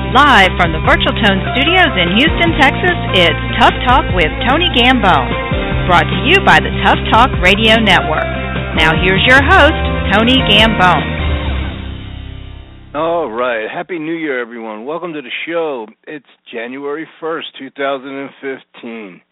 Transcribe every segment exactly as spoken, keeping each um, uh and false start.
Live from the Virtual Tone Studios in Houston, Texas, it's Tough Talk with Tony Gambone, brought to you by the Tough Talk Radio Network. Now here's your host, Tony Gambone. All right. Happy New Year, everyone. Welcome to the show. It's January first, two thousand fifteen.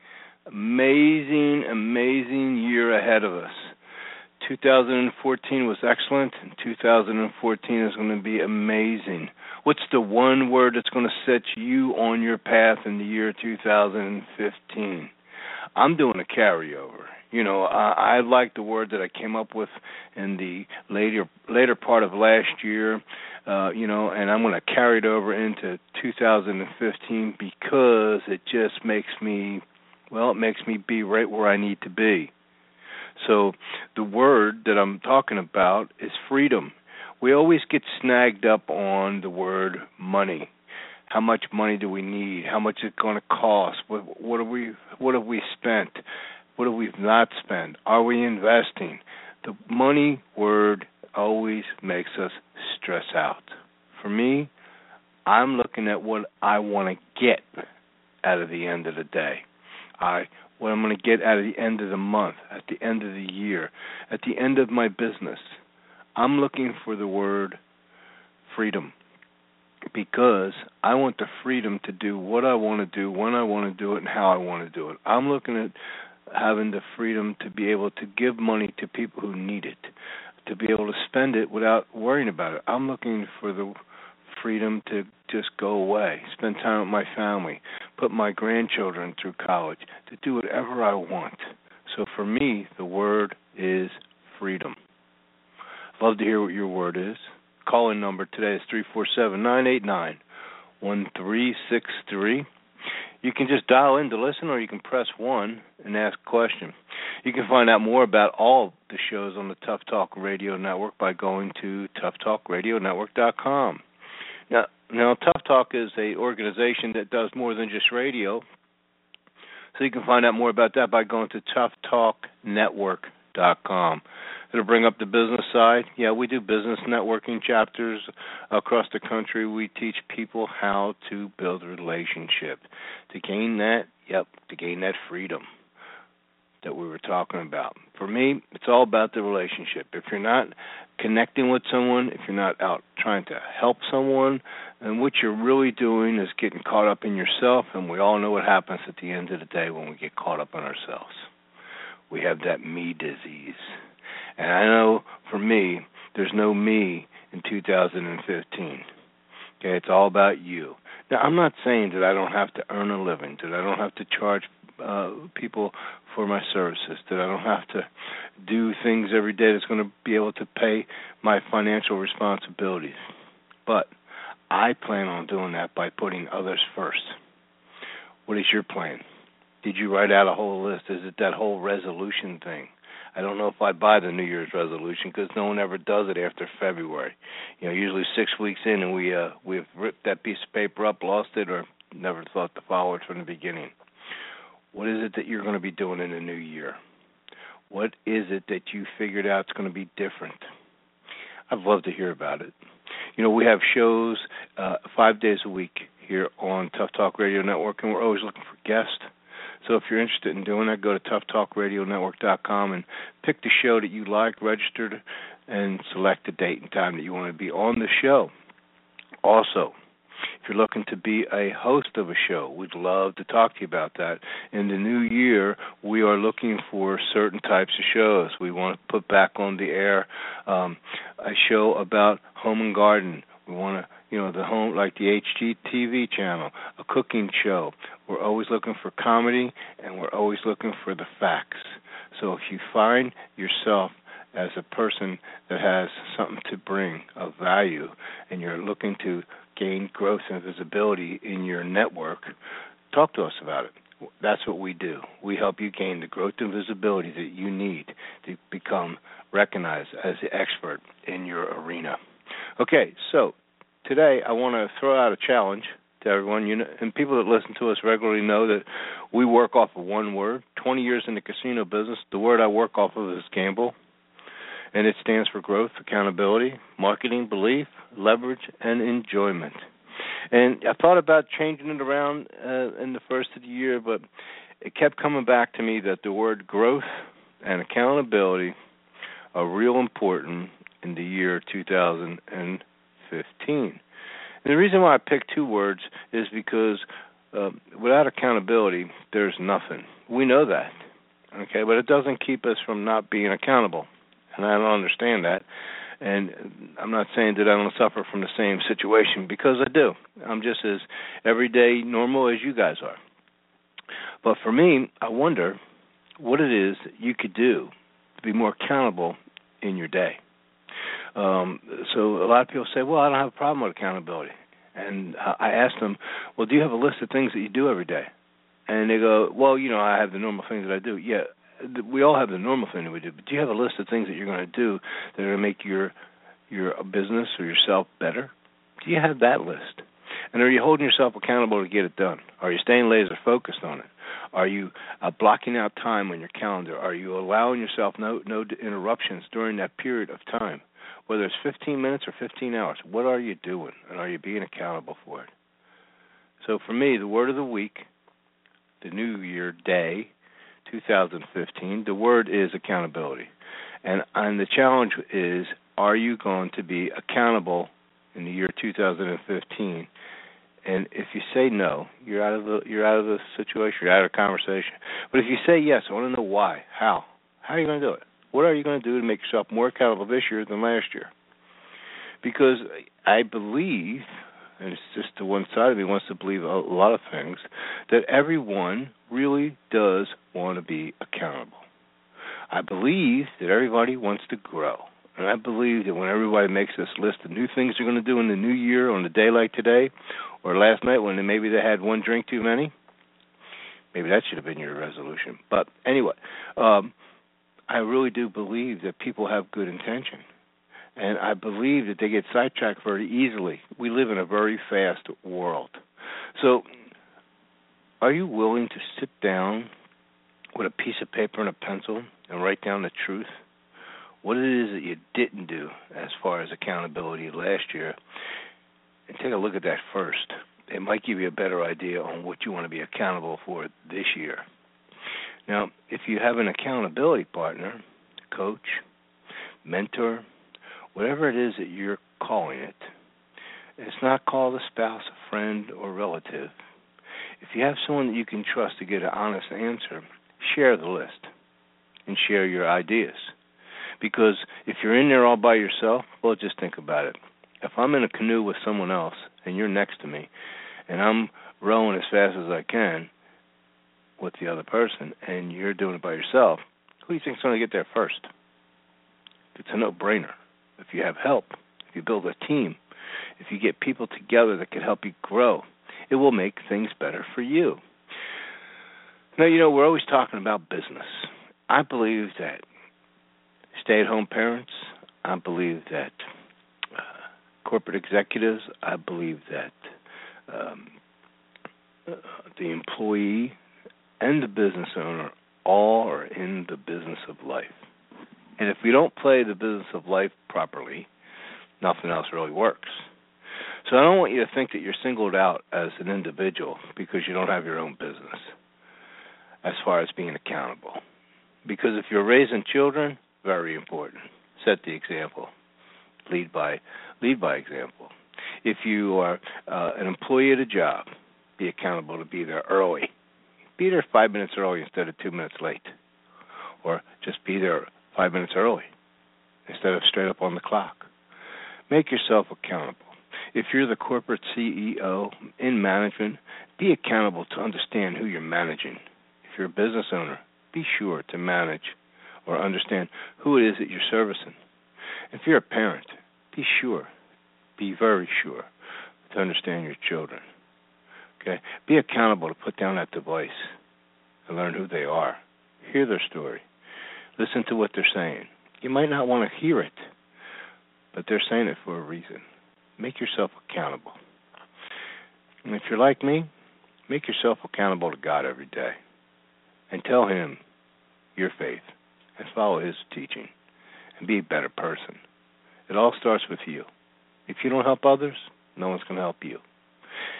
Amazing, amazing year ahead of us. two thousand fourteen was excellent, and two thousand fourteen is going to be amazing. What's the one word that's going to set you on your path in the year two thousand fifteen? I'm doing a carryover. You know, I, I like the word that I came up with in the later later part of last year, uh, you know, and I'm going to carry it over into two thousand fifteen because it just makes me, well, it makes me be right where I need to be. So the word that I'm talking about is freedom. We always get snagged up on the word money. How much money do we need? How much is it going to cost? What, what have we what have we spent? What have we not spent? Are we investing? The money word always makes us stress out. For me, I'm looking at what I want to get out of the end of the day. I what I'm going to get out of the end of the month, at the end of the year, at the end of my business. I'm looking for the word freedom because I want the freedom to do what I want to do, when I want to do it, and how I want to do it. I'm looking at having the freedom to be able to give money to people who need it, to be able to spend it without worrying about it. I'm looking for the freedom to just go away, spend time with my family, put my grandchildren through college, to do whatever I want. So for me, the word is freedom. Love to hear what your word is. Call-in number today is three four seven, nine eight nine, one three six three. You can just dial in to listen, or you can press one and ask a question. You can find out more about all the shows on the Tough Talk Radio Network by going to tough talk radio network dot com. Now, now, Tough Talk is an organization that does more than just radio, so you can find out more about that by going to tough talk network dot com. It'll bring up the business side. Yeah, we do business networking chapters across the country. We teach people how to build a relationship. To gain that, yep, to gain that freedom that we were talking about. For me, it's all about the relationship. If you're not connecting with someone, if you're not out trying to help someone, then what you're really doing is getting caught up in yourself, and we all know what happens at the end of the day when we get caught up in ourselves. We have that me disease. And I know for me, there's no me in two thousand fifteen. Okay, it's all about you. Now, I'm not saying that I don't have to earn a living, that I don't have to charge uh, people for my services, that I don't have to do things every day that's going to be able to pay my financial responsibilities. But I plan on doing that by putting others first. What is your plan? Did you write out a whole list? Is it that whole resolution thing? I don't know if I buy the New Year's resolution because no one ever does it after February. You know, usually six weeks in and we uh, we've ripped that piece of paper up, lost it, or never thought to follow it from the beginning. What is it that you're going to be doing in the new year? What is it that you figured out is going to be different? I'd love to hear about it. You know, we have shows uh, five days a week here on Tough Talk Radio Network, and we're always looking for guests. So if you're interested in doing that, go to tough talk radio network dot com and pick the show that you like, register, and select the date and time that you want to be on the show. Also, if you're looking to be a host of a show, we'd love to talk to you about that. In the new year, we are looking for certain types of shows. We want to put back on the air um, a show about home and garden. We want to, you know, the home, like the H G T V channel, a cooking show. We're always looking for comedy, and we're always looking for the facts. So if you find yourself as a person that has something to bring of value, and you're looking to gain growth and visibility in your network, talk to us about it. That's what we do. We help you gain the growth and visibility that you need to become recognized as the expert in your arena. Okay, so today I want to throw out a challenge to everyone. You know, and people that listen to us regularly know that we work off of one word. twenty years in the casino business, the word I work off of is gamble, and it stands for growth, accountability, marketing, belief, leverage, and enjoyment. And I thought about changing it around uh, in the first of the year, but it kept coming back to me that the word growth and accountability are real important in the year two thousand fifteen. And the reason why I picked two words is because uh, without accountability, there's nothing. We know that, okay? But it doesn't keep us from not being accountable, and I don't understand that. And I'm not saying that I don't suffer from the same situation, because I do. I'm just as everyday normal as you guys are. But for me, I wonder what it is that you could do to be more accountable in your day. Um, so a lot of people say, well, I don't have a problem with accountability. And I ask them, well, do you have a list of things that you do every day? And they go, well, you know, I have the normal things that I do. Yeah, we all have the normal thing that we do, but do you have a list of things that you're going to do that are going to make your your business or yourself better? Do you have that list? And are you holding yourself accountable to get it done? Are you staying laser focused on it? Are you uh, blocking out time on your calendar? Are you allowing yourself no no interruptions during that period of time? Whether it's fifteen minutes or fifteen hours, what are you doing? And are you being accountable for it? So for me, the word of the week, the New Year day, two thousand fifteen, the word is accountability. And, and the challenge is, are you going to be accountable in the year two thousand fifteen? And if you say no, you're out of the you're out of the situation, you're out of the conversation. But if you say yes, I want to know why, how. How are you going to do it? What are you going to do to make yourself more accountable this year than last year? Because I believe, and it's just the one side of me wants to believe a lot of things, that everyone really does want to be accountable. I believe that everybody wants to grow. And I believe that when everybody makes this list of new things they're going to do in the new year on a day like today, or last night when maybe they had one drink too many, maybe that should have been your resolution. But anyway, um, I really do believe that people have good intention. And I believe that they get sidetracked very easily. We live in a very fast world. So are you willing to sit down with a piece of paper and a pencil and write down the truth? What it is that you didn't do as far as accountability last year, and take a look at that first. It might give you a better idea on what you want to be accountable for this year. Now, if you have an accountability partner, coach, mentor, whatever it is that you're calling it, it's not called a spouse, a friend, or relative. If you have someone that you can trust to get an honest answer, share the list and share your ideas. Because if you're in there all by yourself, well, just think about it. If I'm in a canoe with someone else and you're next to me and I'm rowing as fast as I can with the other person and you're doing it by yourself, who do you think's going to get there first? It's a no-brainer. If you have help, if you build a team, if you get people together that can help you grow, it will make things better for you. Now, you know, we're always talking about business. I believe that stay-at-home parents, I believe that uh, corporate executives, I believe that um, uh, the employee and the business owner all are in the business of life. And if we don't play the business of life properly, nothing else really works. So I don't want you to think that you're singled out as an individual because you don't have your own business as far as being accountable. Because if you're raising children, very important. Set the example. Lead by lead by example. If you are uh, an employee at a job, be accountable to be there early. Be there five minutes early instead of two minutes late. Or just be there five minutes early instead of straight up on the clock. Make yourself accountable. If you're the corporate C E O in management, be accountable to understand who you're managing. If you're a business owner, be sure to manage or understand who it is that you're servicing. If you're a parent, be sure, be very sure to understand your children. Okay? Be accountable to put down that device and learn who they are. Hear their story. Listen to what they're saying. You might not want to hear it, but they're saying it for a reason. Make yourself accountable. And if you're like me, make yourself accountable to God every day and tell Him your faith and follow His teaching and be a better person. It all starts with you. If you don't help others, no one's going to help you.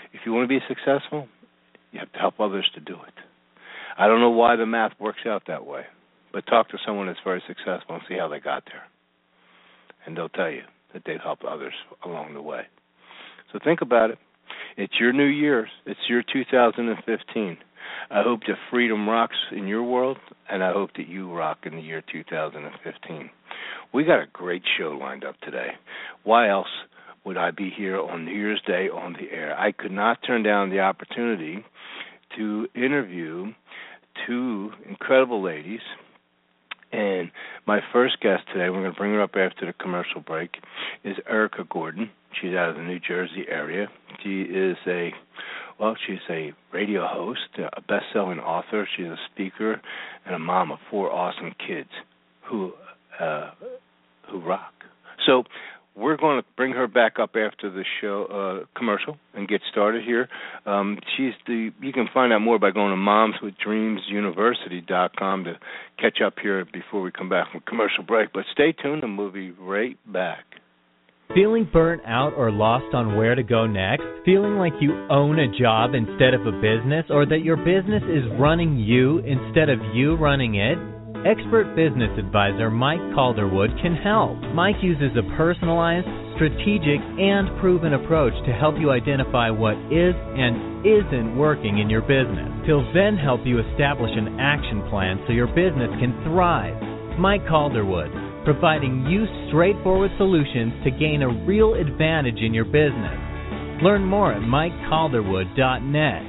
if you want to be successful, you have to help others to do it. I don't know why the math works out that way, but talk to someone that's very successful and see how they got there. And they'll tell you that they've helped others along the way. So think about it. It's your new year. It's your two thousand fifteen. I hope that freedom rocks in your world, and I hope that you rock in the year two thousand fifteen. We got a great show lined up today. Why else would I be here on New Year's Day on the air? I could not turn down the opportunity to interview two incredible ladies. And my first guest today, we're going to bring her up after the commercial break, is Erica Gordon. She's out of the New Jersey area. She is a, well, she's a radio host, a best-selling author. She's a speaker and a mom of four awesome kids who uh, who rock. So we're going to bring her back up after the show uh, commercial and get started here. Um, she's the. You can find out more by going to moms with dreams university dot com to catch up here before we come back from commercial break. But stay tuned, and we'll be right back. Feeling burnt out or lost on where to go next? Feeling like you own a job instead of a business, or that your business is running you instead of you running it? Expert business advisor Mike Calderwood can help. Mike uses a personalized, strategic, and proven approach to help you identify what is and isn't working in your business. He'll then help you establish an action plan so your business can thrive. Mike Calderwood, providing you straightforward solutions to gain a real advantage in your business. Learn more at mike calderwood dot net.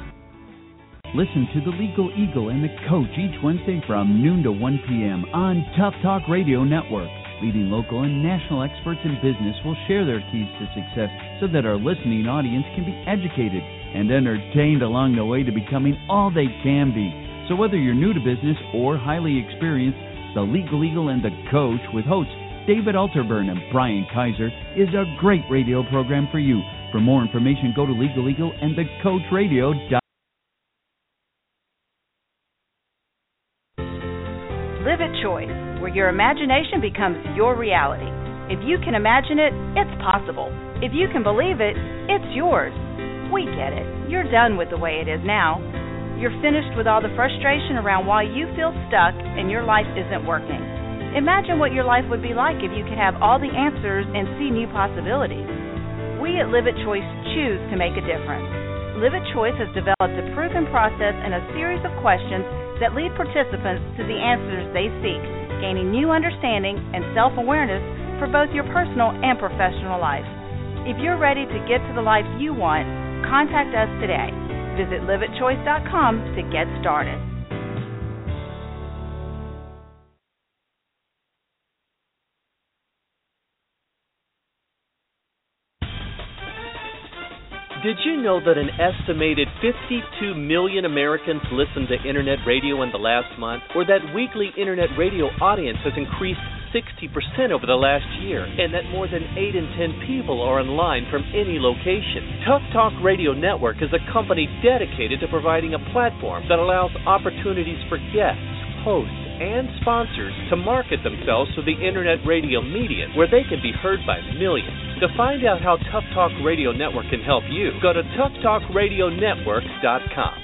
Listen to The Legal Eagle and The Coach each Wednesday from noon to one p.m. on Tough Talk Radio Network. Leading local and national experts in business will share their keys to success so that our listening audience can be educated and entertained along the way to becoming all they can be. So whether you're new to business or highly experienced, The Legal Eagle and The Coach with hosts David Alterburn and Brian Kaiser is a great radio program for you. For more information, go to Legal Eagle and The Coach Radio dot com. Live at Choice, where your imagination becomes your reality. If you can imagine it, it's possible. If you can believe it, it's yours. We get it. You're done with the way it is now. You're finished with all the frustration around why you feel stuck and your life isn't working. Imagine what your life would be like if you could have all the answers and see new possibilities. We at Live at Choice choose to make a difference. Live at Choice has developed a proven process and a series of questions that lead participants to the answers they seek, gaining new understanding and self-awareness for both your personal and professional life. If you're ready to get to the life you want, contact us today. Visit live at choice dot com to get started. Did you know that an estimated fifty-two million Americans listened to Internet radio in the last month, or that weekly Internet radio audience has increased sixty percent over the last year, and that more than eight in ten people are online from any location? Tough Talk Radio Network is a company dedicated to providing a platform that allows opportunities for guests, hosts, and sponsors to market themselves to the Internet radio medium, where they can be heard by millions. To find out how Tough Talk Radio Network can help you, go to tough talk radio network dot com.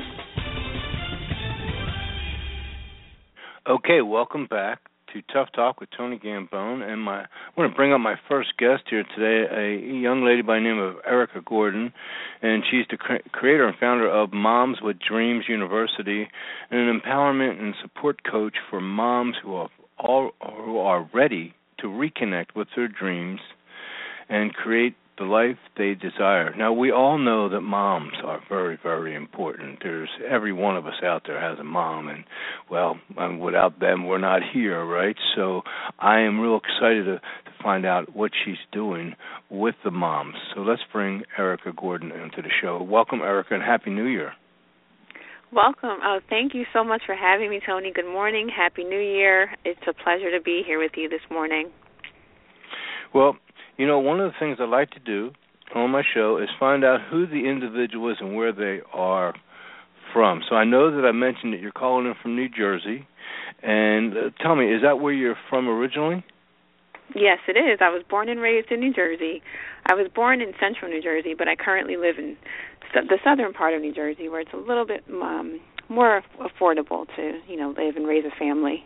Okay, welcome back to Tough Talk with Tony Gambone, and my I want to bring up my first guest here today, a young lady by the name of Erica Gordon, and she's the cre- creator and founder of Moms with Dreams University, and an empowerment and support coach for moms who are all who are ready to reconnect with their dreams and create the life they desire. Now, we all know that moms are very, very important. There's every one of us out there has a mom, and, well, um, without them, we're not here, right? So I am real excited to, to find out what she's doing with the moms. So let's bring Erica Gordon into the show. Welcome, Erica, and Happy New Year. Welcome. Oh, thank you so much for having me, Tony. Good morning. Happy New Year. It's a pleasure to be here with you this morning. Well, you know, one of the things I like to do on my show is find out who the individual is and where they are from. So I know that I mentioned that you're calling in from New Jersey. And uh, tell me, is that where you're from originally? Yes, it is. I was born and raised in New Jersey. I was born in central New Jersey, but I currently live in the southern part of New Jersey, where it's a little bit um, more affordable to, you know, live and raise a family.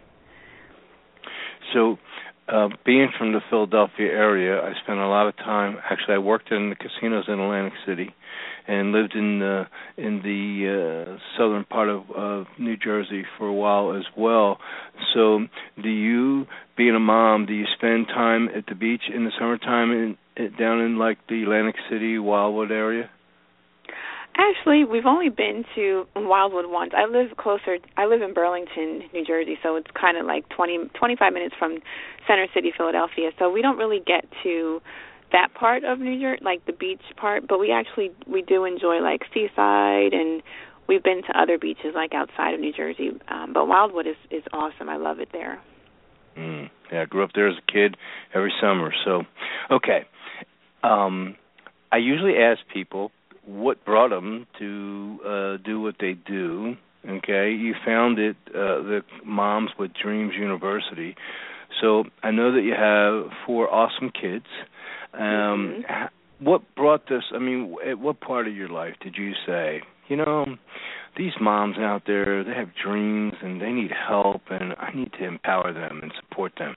So, uh, being from the Philadelphia area, I spent a lot of time. Actually, I worked in the casinos in Atlantic City, and lived in uh, in the uh, southern part of uh, New Jersey for a while as well. So, do you, being a mom, do you spend time at the beach in the summertime in, in, down in like the Atlantic City, Wildwood area? Actually, we've only been to Wildwood once. I live closer. I live in Burlington, New Jersey, so it's kind of like twenty, twenty-five minutes from Center City, Philadelphia. So we don't really get to that part of New Jersey, like the beach part, but we actually we do enjoy like Seaside, and we've been to other beaches like outside of New Jersey. Um, but Wildwood is is awesome. I love it there. Mm, yeah, I grew up there as a kid every summer. So, okay. Um, I usually ask people what brought them to uh, do what they do. Okay, you founded uh, the Moms with Dreams University. So I know that you have four awesome kids. Um, mm-hmm. What brought this? I mean, at what part of your life did you say, you know, these moms out there, they have dreams and they need help, and I need to empower them and support them?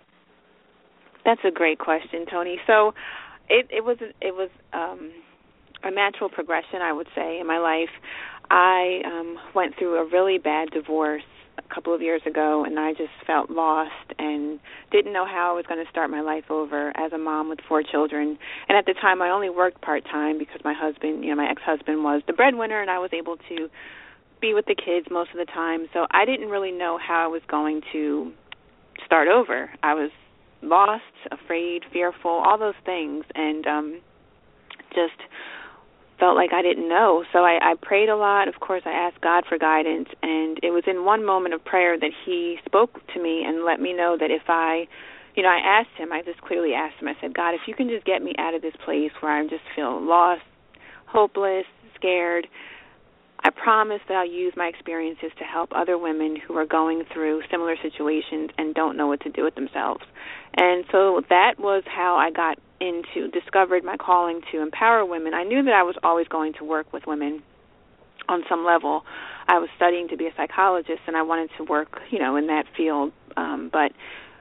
That's a great question, Tony. So it, it was it was um, a natural progression, I would say, in my life. I um, went through a really bad divorce a couple of years ago, and I just felt lost and didn't know how I was going to start my life over as a mom with four children. And at the time, I only worked part-time because my husband, you know, my ex-husband was the breadwinner, and I was able to be with the kids most of the time. So I didn't really know how I was going to start over. I was lost, afraid, fearful, all those things, and um, just felt like I didn't know. So I, I prayed a lot. Of course, I asked God for guidance, and it was in one moment of prayer that he spoke to me and let me know that if I, you know, I asked him, I just clearly asked him, I said, God, if you can just get me out of this place where I just feel lost, hopeless, scared, I promise that I'll use my experiences to help other women who are going through similar situations and don't know what to do with themselves. And so that was how I got into, discovered my calling to empower women. I knew that I was always going to work with women on some level. I was studying to be a psychologist, and I wanted to work, you know, in that field. Um, but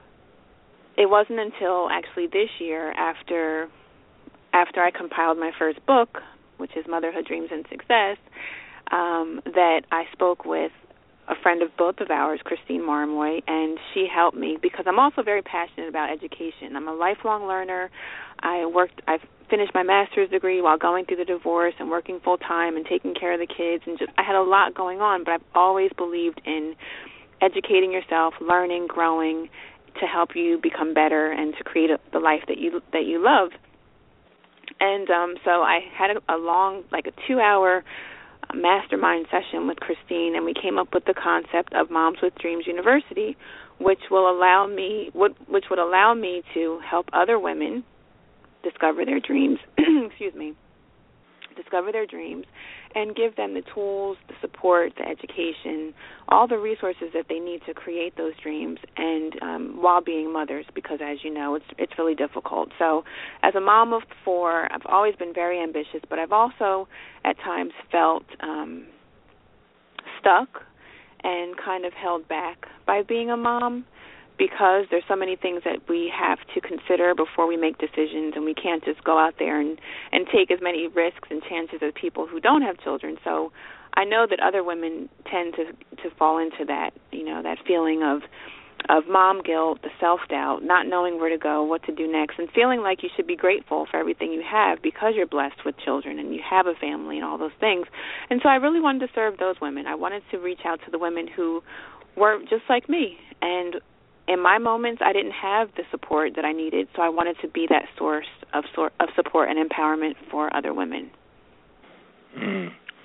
it wasn't until actually this year, after after I compiled my first book, which is Motherhood, Dreams, and Success, um, that I spoke with a friend of both of ours, Christine Marmoy, and she helped me because I'm also very passionate about education. I'm a lifelong learner. I worked, I finished my master's degree while going through the divorce and working full time and taking care of the kids, and just I had a lot going on, but I've always believed in educating yourself, learning, growing, to help you become better and to create a, the life that you that you love. And um, so I had a, a long, like a two-hour mastermind session with Christine, and we came up with the concept of Moms with Dreams University, which will allow me, which would allow me to help other women discover their dreams. excuse me, discover their dreams, and give them the tools, the support, the education, all the resources that they need to create those dreams, and um, while being mothers, because as you know, it's it's really difficult. So as a mom of four, I've always been very ambitious, but I've also at times felt um, stuck and kind of held back by being a mom, because there's so many things that we have to consider before we make decisions, and we can't just go out there and, and take as many risks and chances as people who don't have children. So I know that other women tend to to fall into that, you know, that feeling of of mom guilt, the self-doubt, not knowing where to go, what to do next, and feeling like you should be grateful for everything you have because you're blessed with children and you have a family and all those things. And so I really wanted to serve those women. I wanted to reach out to the women who were just like me, and in my moments, I didn't have the support that I needed, so I wanted to be that source of sort of support and empowerment for other women. Mm.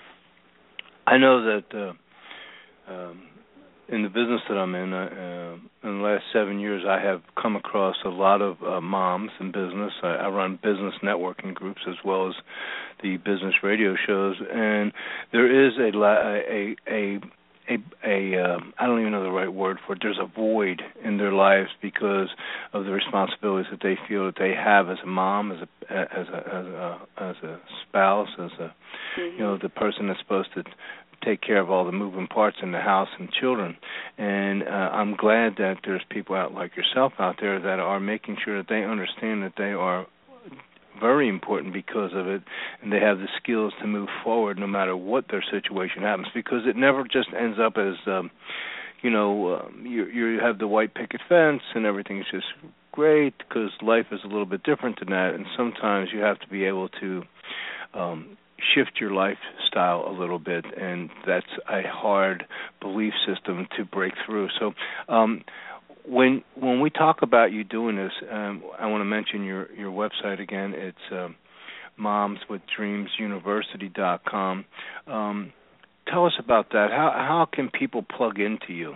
I know that uh, um, in the business that I'm in, uh, in the last seven years, I have come across a lot of uh, moms in business. I, I run business networking groups as well as the business radio shows, and there is a a a A, a uh, I don't even know the right word for it. There's a void in their lives because of the responsibilities that they feel that they have as a mom, as a as a as a, as a spouse, as a Mm-hmm. You know, the person that's supposed to take care of all the moving parts in the house and children. And uh, I'm glad that there's people out like yourself out there that are making sure that they understand that they are very important because of it, and they have the skills to move forward no matter what their situation happens, because it never just ends up as, um, you know, um, you, you have the white picket fence and everything's just great, because life is a little bit different than that, and sometimes you have to be able to um, shift your lifestyle a little bit, and that's a hard belief system to break through. So um, when when we talk about you doing this, um, I want to mention your, your website again. It's um, moms with dreams university dot com. Um, tell us about that. How how can people plug into you?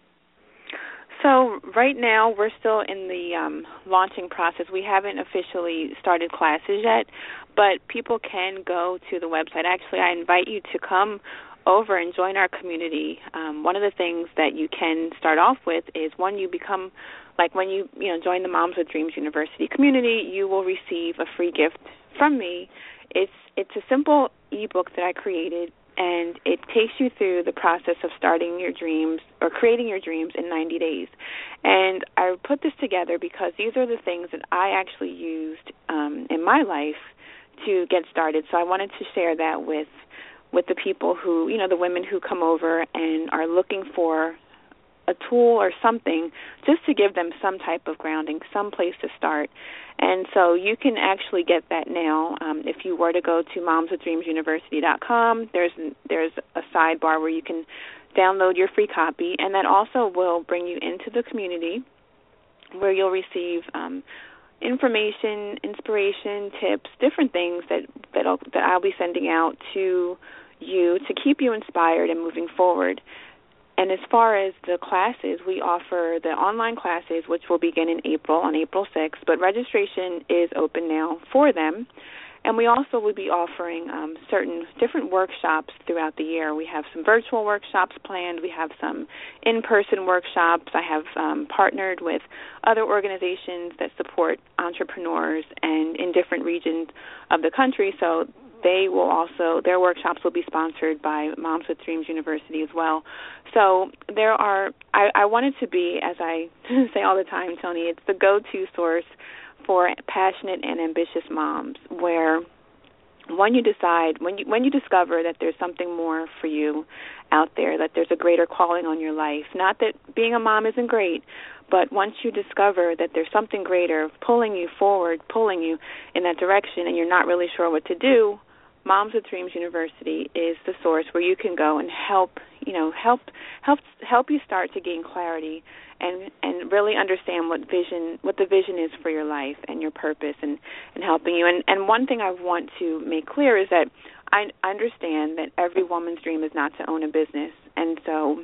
So right now we're still in the um, launching process. We haven't officially started classes yet, but people can go to the website. Actually, I invite you to come over and join our community. Um, one of the things that you can start off with is when you become, like when you you know join the Moms with Dreams University community, you will receive a free gift from me. It's it's a simple ebook that I created, and it takes you through the process of starting your dreams or creating your dreams in ninety days. And I put this together because these are the things that I actually used um, in my life to get started. So I wanted to share that with with the people who, you know, the women who come over and are looking for a tool or something just to give them some type of grounding, some place to start. And so you can actually get that now. Um, if you were to go to moms with dreams university dot com, there's there's a sidebar where you can download your free copy, and that also will bring you into the community where you'll receive um, information, inspiration, tips, different things that that I'll, that I'll be sending out to you to keep you inspired and moving forward. And as far as the classes, we offer the online classes, which will begin in April, on April sixth, but registration is open now for them. And we also will be offering um, certain different workshops throughout the year. We have some virtual workshops planned. We have some in-person workshops. I have um, partnered with other organizations that support entrepreneurs and in different regions of the country. So they will also, their workshops will be sponsored by Moms with Dreams University as well. So there are, I, I wanted to be, as I say all the time, Tony, it's the go-to source for passionate and ambitious moms, where when you decide, when you when you discover that there's something more for you out there, that there's a greater calling on your life, not that being a mom isn't great, but once you discover that there's something greater pulling you forward, pulling you in that direction, and you're not really sure what to do, Moms with Dreams University is the source where you can go and help, you know, help help help you start to gain clarity and and really understand what vision what the vision is for your life and your purpose, and, and helping you. And and one thing I want to make clear is that I understand that every woman's dream is not to own a business, and so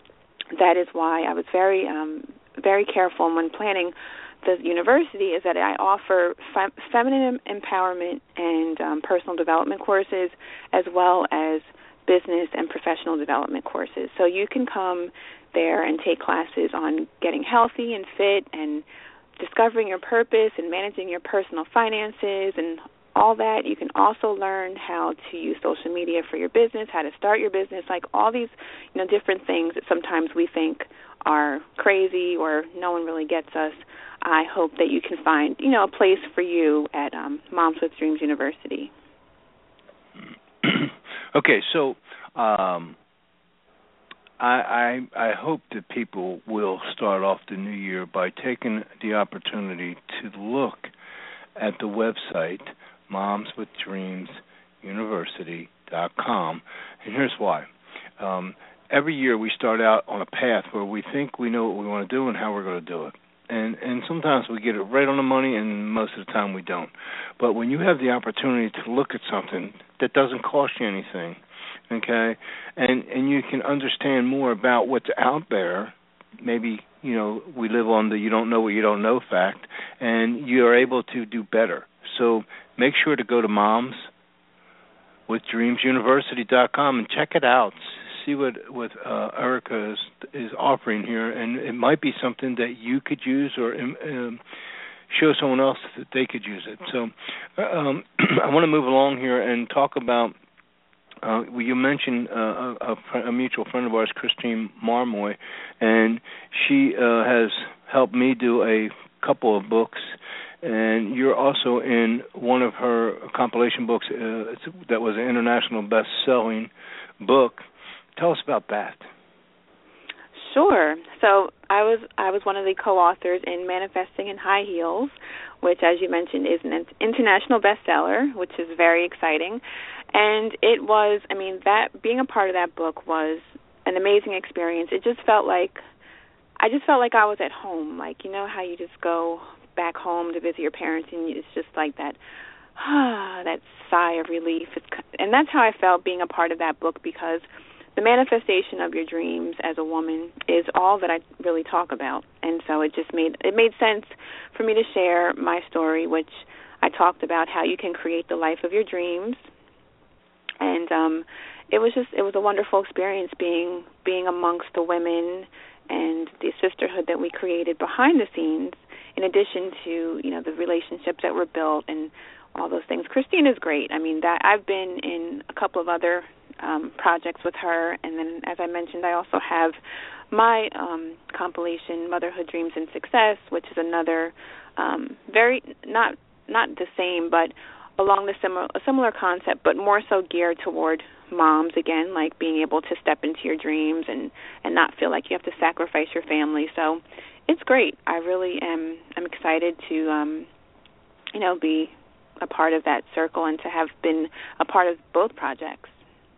that is why I was very um, very careful when planning the university, is that I offer fem- feminine empowerment and um, personal development courses, as well as business and professional development courses. So you can come there and take classes on getting healthy and fit and discovering your purpose and managing your personal finances and all that. You can also learn how to use social media for your business, how to start your business, like all these, you know, different things that sometimes we think are crazy or no one really gets us. I hope that you can find, you know, a place for you at um, Moms with Dreams University. Okay, so um, I, I I hope that people will start off the new year by taking the opportunity to look at the website moms with dreams university dot com, and here's why. Um, every year we start out on a path where we think we know what we want to do and how we're going to do it. And and sometimes we get it right on the money, and most of the time we don't. But when you have the opportunity to look at something that doesn't cost you anything, okay, and and you can understand more about what's out there, maybe, you know, we live on the you don't know what you don't know fact, and you are able to do better. So make sure to go to moms with dreams university dot com and check it out. See what what uh, Erica is, is offering here, and it might be something that you could use, or um, show someone else that they could use it. So um, I want to move along here and talk about Uh, well, you mentioned uh, a, a, a mutual friend of ours, Christine Marmoy, and she uh, has helped me do a couple of books, and you're also in one of her compilation books uh, that was an international best-selling book. Tell us about that. Sure. So I was I was one of the co-authors in Manifesting in High Heels, which, as you mentioned, is an international bestseller, which is very exciting. And it was, I mean, that being a part of that book was an amazing experience. It just felt like, I just felt like I was at home. Like, you know how you just go back home to visit your parents, and it's just like that, ah, that sigh of relief. It's, and that's how I felt being a part of that book, because the manifestation of your dreams as a woman is all that I really talk about. And so it just made, it made sense for me to share my story, which I talked about how you can create the life of your dreams. And um, it was just, it was a wonderful experience being being amongst the women and the sisterhood that we created behind the scenes, in addition to, you know, the relationships that were built and all those things. Christine is great. I mean, that I've been in a couple of other um, projects with her, and then, as I mentioned, I also have my um, compilation, Motherhood Dreams and Success, which is another um, very, not not the same, but along the similar a similar concept, but more so geared toward moms, again, like being able to step into your dreams and, and not feel like you have to sacrifice your family. So it's great. I really am I'm excited to, um, you know, be a part of that circle and to have been a part of both projects.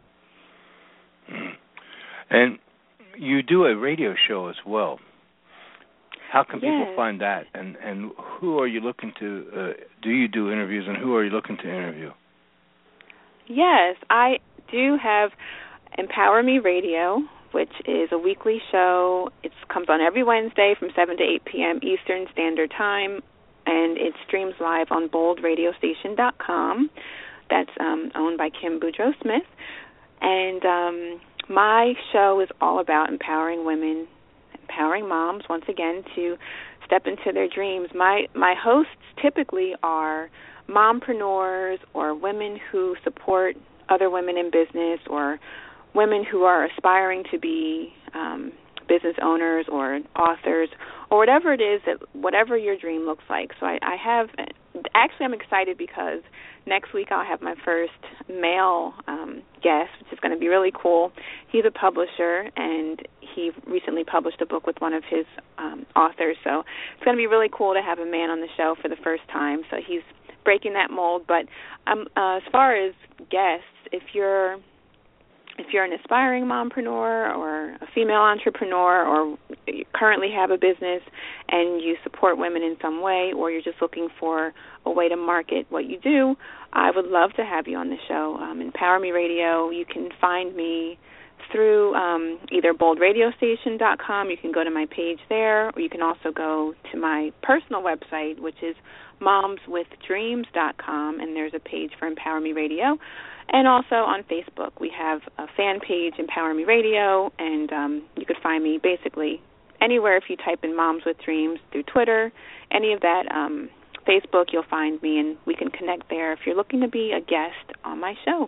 And you do a radio show as well. How can people yes. find that? And, and who are you looking to, uh, do you do interviews, and who are you looking to interview? Yes, I do have Empower Me Radio, which is a weekly show. It comes on every Wednesday from seven to eight p.m. Eastern Standard Time, and it streams live on bold radio station dot com. That's um, owned by Kim Boudreaux Smith. And um, my show is all about empowering women, empowering moms, once again, to step into their dreams. My my hosts typically are mompreneurs or women who support other women in business, or women who are aspiring to be um, business owners or authors, or whatever it is, that whatever your dream looks like. So I, I have, actually I'm excited because next week I'll have my first male um, guest, which is going to be really cool. He's a publisher, and he recently published a book with one of his um, authors. So it's going to be really cool to have a man on the show for the first time. So he's breaking that mold. But um, uh, as far as guests, if you're if you're an aspiring mompreneur or a female entrepreneur, or you currently have a business and you support women in some way, or you're just looking for a way to market what you do, I would love to have you on the show. Um, Empower Me Radio, you can find me through um, either bold radio station dot com. You can go to my page there, or you can also go to my personal website, which is moms with dreams dot com, and there's a page for Empower Me Radio. And also on Facebook, we have a fan page, Empower Me Radio, and um, you could find me basically anywhere if you type in Moms with Dreams, through Twitter, any of that. Um, Facebook, you'll find me, and we can connect there if you're looking to be a guest on my show.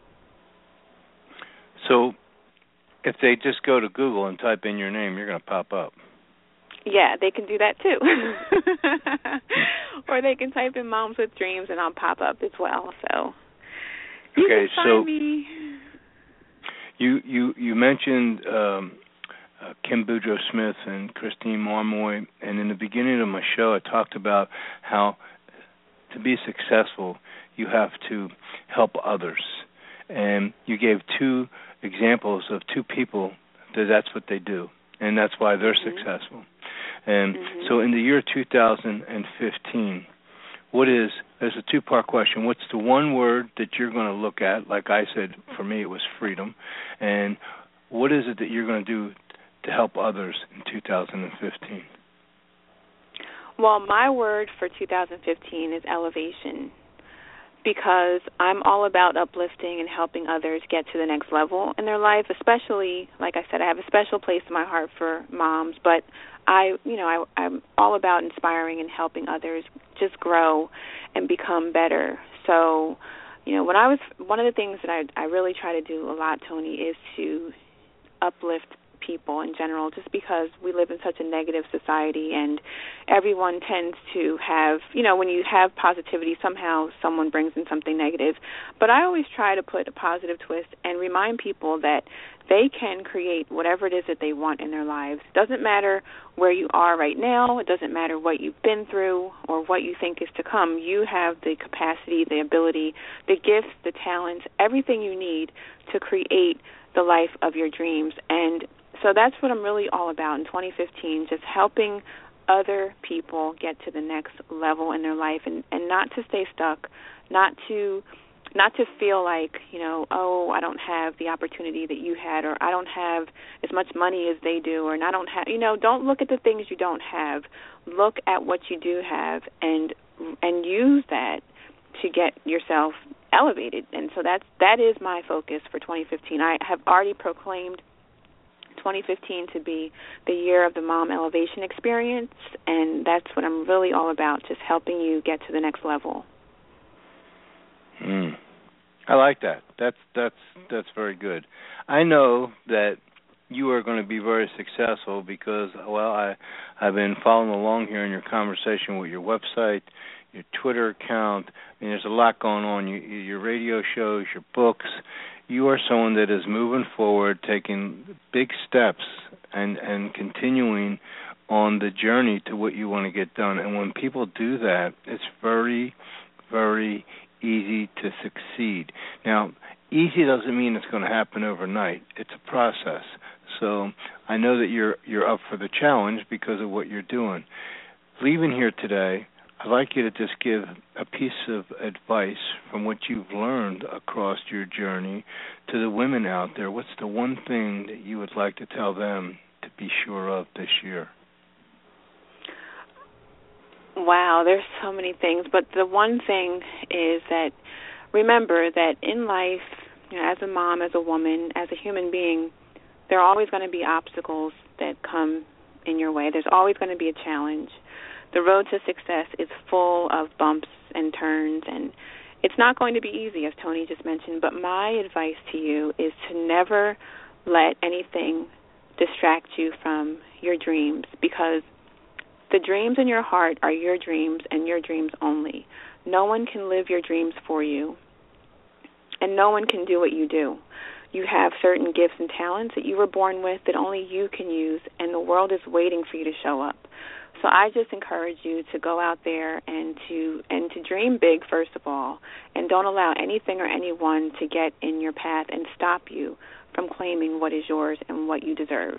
So if they just go to Google and type in your name, you're going to pop up. Yeah, they can do that too. Or they can type in Moms with Dreams, and I'll pop up as well. So you okay, can find so me. you you you mentioned um, uh, Kim Boudreaux Smith and Christine Marmoy, and in the beginning of my show, I talked about how to be successful, you have to help others, and you gave two examples of two people that that's what they do, and that's why they're mm-hmm. successful. And mm-hmm. so in the year two thousand fifteen, what is, there's a two-part question. What's the one word that you're going to look at? Like I said, for me it was freedom. And what is it that you're going to do to help others in two thousand fifteen? Well, my word for two thousand fifteen is elevation, because I'm all about uplifting and helping others get to the next level in their life, especially, like I said, I have a special place in my heart for moms, but I, you know, I, I'm all about inspiring and helping others just grow and become better. So you know, when I was, one of the things that I, I really try to do a lot, Tony, is to uplift people in general, just because we live in such a negative society, and everyone tends to have, you know, when you have positivity, somehow someone brings in something negative. But I always try to put a positive twist and remind people that they can create whatever it is that they want in their lives. It doesn't matter where you are right now. It doesn't matter what you've been through or what you think is to come. You have the capacity, the ability, the gifts, the talents, everything you need to create the life of your dreams. And so that's what I'm really all about in twenty fifteen, just helping other people get to the next level in their life, and, and not to stay stuck, not to not to feel like, you know, oh, I don't have the opportunity that you had, or I don't have as much money as they do, or I don't have, you know, don't look at the things you don't have. Look at what you do have, and and use that to get yourself elevated. And so that's, that is my focus for twenty fifteen. I have already proclaimed twenty fifteen to be the year of the Mom Elevation Experience, and that's what I'm really all about, just helping you get to the next level. Mm. I like that. That's that's that's very good. I know that you are going to be very successful because, well, I I've been following along here in your conversation with your website, your Twitter account. I mean, there's a lot going on. You, your radio shows, your books. You are someone that is moving forward, taking big steps, and and continuing on the journey to what you want to get done. And when people do that, it's very, very easy to succeed. Now, easy doesn't mean it's going to happen overnight. It's a process. So I know that you're you're up for the challenge because of what you're doing. Leaving here today, I'd like you to just give a piece of advice from what you've learned across your journey to the women out there. What's the one thing that you would like to tell them to be sure of this year? Wow, there's so many things, but the one thing is that remember that in life, you know, as a mom, as a woman, as a human being, there are always going to be obstacles that come in your way. There's always going to be a challenge. The road to success is full of bumps and turns, and it's not going to be easy, as Tony just mentioned, but my advice to you is to never let anything distract you from your dreams, because the dreams in your heart are your dreams and your dreams only. No one can live your dreams for you, and no one can do what you do. You have certain gifts and talents that you were born with that only you can use, and the world is waiting for you to show up. So I just encourage you to go out there and to and to dream big, first of all, and don't allow anything or anyone to get in your path and stop you from claiming what is yours and what you deserve.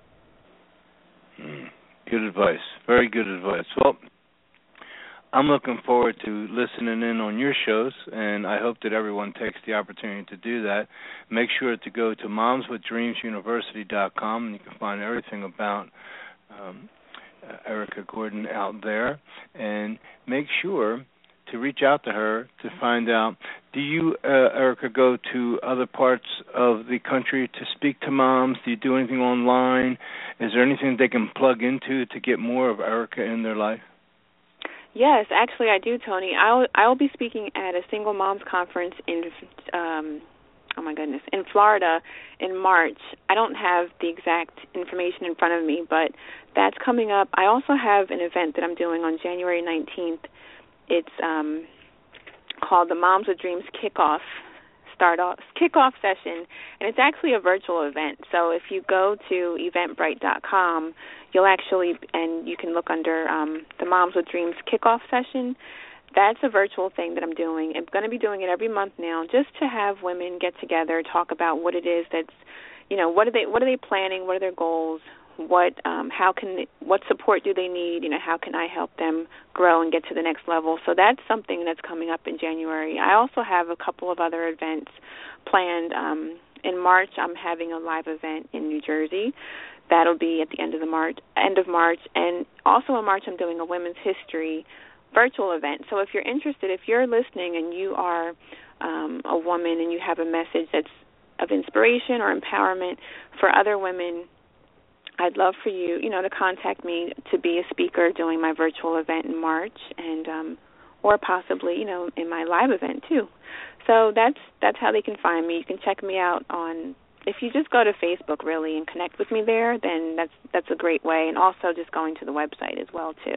Mm. Good advice. Very good advice. Well, I'm looking forward to listening in on your shows, and I hope that everyone takes the opportunity to do that. Make sure to go to moms with dreams university dot com, and you can find everything about um, uh, Erica Gordon out there. And make sure to reach out to her to find out, do you, uh, Erica, go to other parts of the country to speak to moms? Do you do anything online? Is there anything they can plug into to get more of Erica in their life? Yes, actually I do, Tony. I'll I'll be speaking at a single moms conference in um oh my goodness, in Florida in March. I don't have the exact information in front of me, but that's coming up. I also have an event that I'm doing on January nineteenth. It's um, called the Moms with Dreams Kickoff Start Off Kickoff Session, and it's actually a virtual event. So if you go to eventbrite dot com, you'll actually, and you can look under um, the Moms with Dreams Kickoff Session. That's a virtual thing that I'm doing. I'm going to be doing it every month now, just to have women get together, talk about what it is that's, you know, what are they, what are they planning, what are their goals, what, um, how can, they, what support do they need, you know, how can I help them grow and get to the next level. So that's something that's coming up in January. I also have a couple of other events planned. Um, in March, I'm having a live event in New Jersey. That'll be at the end of the March, end of March, and also in March, I'm doing a Women's History virtual event. So if you're interested, if you're listening and you are um, a woman and you have a message that's of inspiration or empowerment for other women, I'd love for you, you know, to contact me to be a speaker during my virtual event in March, and um, or possibly, you know, in my live event too. So that's that's how they can find me. You can check me out on, if you just go to Facebook really and connect with me there, then that's that's a great way. And also just going to the website as well too.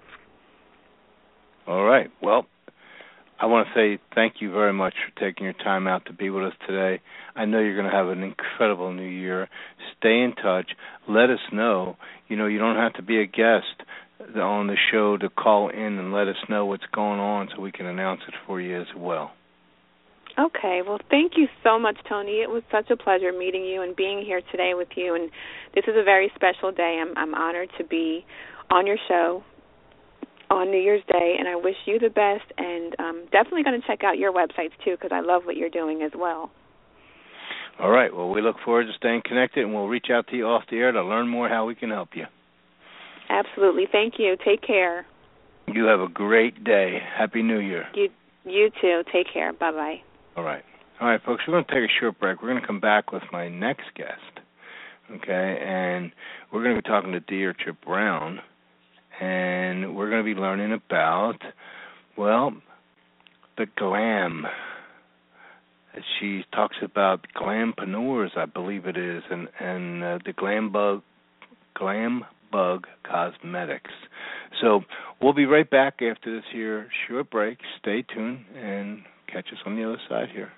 All right. Well, I want to say thank you very much for taking your time out to be with us today. I know you're going to have an incredible new year. Stay in touch. Let us know. You know, you don't have to be a guest on the show to call in and let us know what's going on so we can announce it for you as well. Okay. Well, thank you so much, Tony. It was such a pleasure meeting you and being here today with you. And this is a very special day. I'm, I'm honored to be on your show on New Year's Day, and I wish you the best, and I'm definitely going to check out your websites, too, because I love what you're doing as well. All right. Well, we look forward to staying connected, and we'll reach out to you off the air to learn more how we can help you. Absolutely. Thank you. Take care. You have a great day. Happy New Year. You, you too. Take care. Bye-bye. All right. All right, folks, we're going to take a short break. We're going to come back with my next guest, okay, and we're going to be talking to Deirdre Brown, and we're going to be learning about, well, the glam. She talks about glampreneurs, I believe it is, and, and uh, the glam bug, glam bug cosmetics. So we'll be right back after this here short break. Stay tuned and catch us on the other side here.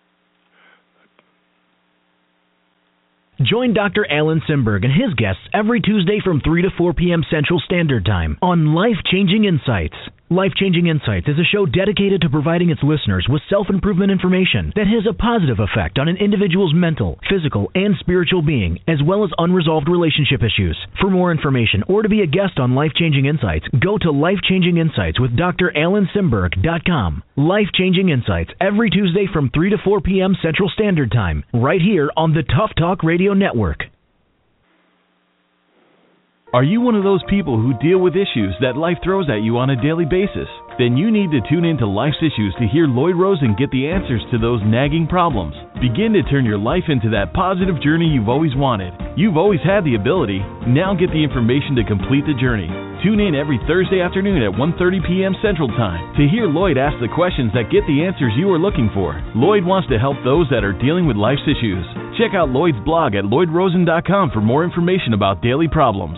Join Doctor Alan Simberg and his guests every Tuesday from three to four p.m. Central Standard Time on Life-Changing Insights. Life-Changing Insights is a show dedicated to providing its listeners with self-improvement information that has a positive effect on an individual's mental, physical, and spiritual being, as well as unresolved relationship issues. For more information or to be a guest on Life-Changing Insights, go to life changing insights with d r alan simberg dot com. Life-Changing Insights every Tuesday from three to four p.m. Central Standard Time, right here on the Tough Talk Radio Network. Are you one of those people who deal with issues that life throws at you on a daily basis? Then you need to tune into Life's Issues to hear Lloyd Rosen get the answers to those nagging problems. Begin to turn your life into that positive journey you've always wanted. You've always had the ability. Now get the information to complete the journey. Tune in every Thursday afternoon at one thirty p.m. Central Time to hear Lloyd ask the questions that get the answers you are looking for. Lloyd wants to help those that are dealing with life's issues. Check out Lloyd's blog at lloyd rosen dot com for more information about daily problems.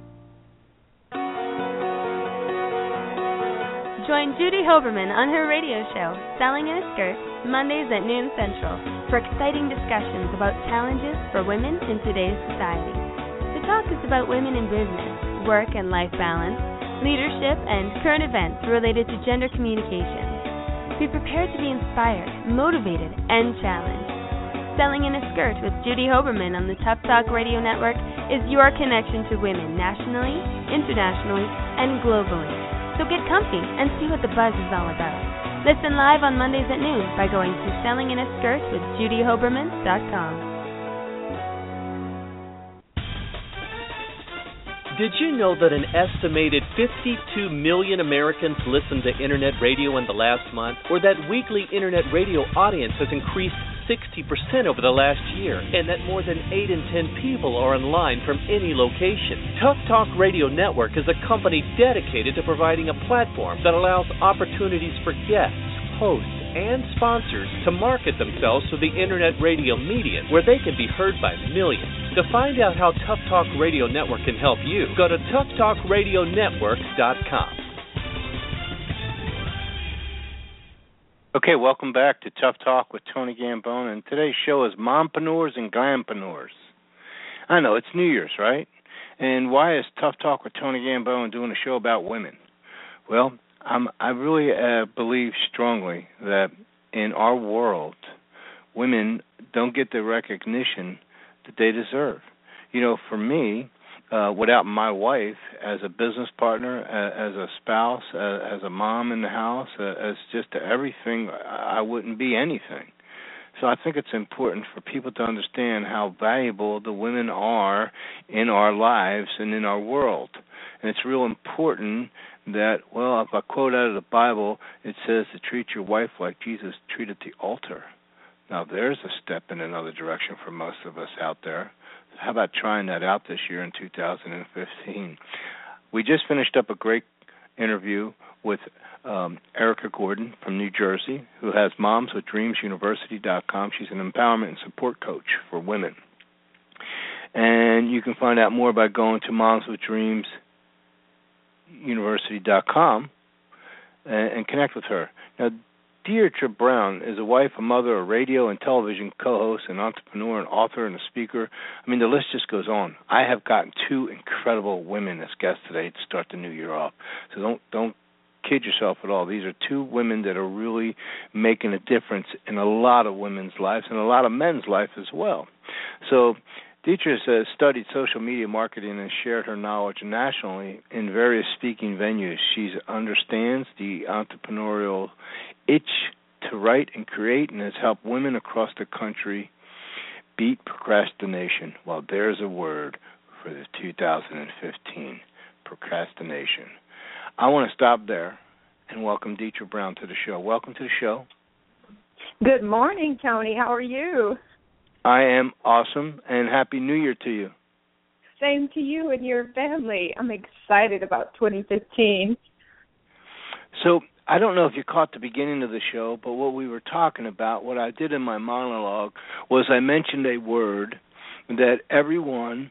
Join Judy Hoberman on her radio show, Selling in a Skirt, Mondays at noon Central, for exciting discussions about challenges for women in today's society. The talk is about women in business, work and life balance, leadership, and current events related to gender communication. Be prepared to be inspired, motivated, and challenged. Selling in a Skirt with Judy Hoberman on the Tough Talk Radio Network is your connection to women nationally, internationally, and globally. So get comfy and see what the buzz is all about. Listen live on Mondays at noon by going to selling in a skirt with judy hoberman dot com. Did you know that an estimated fifty-two million Americans listened to Internet radio in the last month, or that weekly Internet radio audience has increased sixty percent over the last year, and that more than eight in ten people are online from any location? Tough Talk Radio Network is a company dedicated to providing a platform that allows opportunities for guests, hosts, and sponsors to market themselves to the Internet radio medium, where they can be heard by millions. To find out how Tough Talk Radio Network can help you, go to tough talk radio network dot com. Okay, welcome back to Tough Talk with Tony Gambone, and today's show is Mompreneurs and Glampreneurs. I know, it's New Year's, right? And why is Tough Talk with Tony Gambone doing a show about women? Well, I'm, I really uh, believe strongly that in our world, women don't get the recognition that they deserve. You know, for me, uh, without my wife as a business partner, uh, as a spouse, uh, as a mom in the house, uh, as just everything, I wouldn't be anything. So I think it's important for people to understand how valuable the women are in our lives and in our world. And it's real important that, well, if I quote out of the Bible, it says to treat your wife like Jesus treated the altar. Now, there's a step in another direction for most of us out there. How about trying that out this year in two thousand fifteen? We just finished up a great interview with um, Erica Gordon from New Jersey, who has moms with dreams university dot com. She's an empowerment and support coach for women. And you can find out more by going to moms with dreams university dot com and, and connect with her. Now, Deirdre Brown is a wife, a mother, a radio and television co-host, an entrepreneur, an author, and a speaker. I mean, the list just goes on. I have gotten two incredible women as guests today to start the new year off. So don't don't kid yourself at all. These are two women that are really making a difference in a lot of women's lives and a lot of men's life as well. So Deirdre has studied social media marketing and shared her knowledge nationally in various speaking venues. She understands the entrepreneurial itch to write and create and has helped women across the country beat procrastination. Well, there's a word for the two thousand fifteen, procrastination. I want to stop there and welcome Deirdre Brown to the show. Welcome to the show. Good morning, Tony. How are you? I am awesome, and Happy New Year to you. Same to you and your family. I'm excited about twenty fifteen. So I don't know if you caught the beginning of the show, but what we were talking about, what I did in my monologue, was I mentioned a word that everyone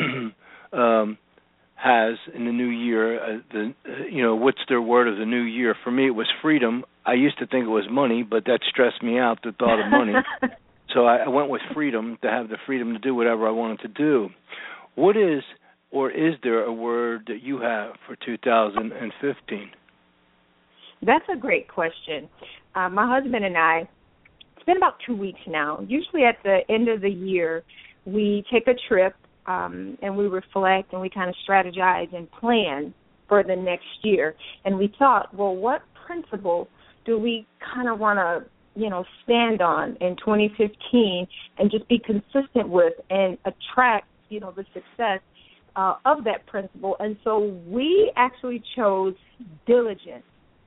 um, has in the new year. Uh, the uh, you know, what's their word of the new year? For me, it was freedom. I used to think it was money, but that stressed me out, the thought of money. So I went with freedom, to have the freedom to do whatever I wanted to do. What is, or is there a word that you have for two thousand fifteen? That's a great question. Uh, my husband and I, it's been about two weeks now. Usually at the end of the year, we take a trip um, and we reflect and we kind of strategize and plan for the next year. And we thought, well, what principle do we kind of want to you know, stand on in twenty fifteen and just be consistent with and attract, you know, the success uh, of that principle. And so we actually chose diligence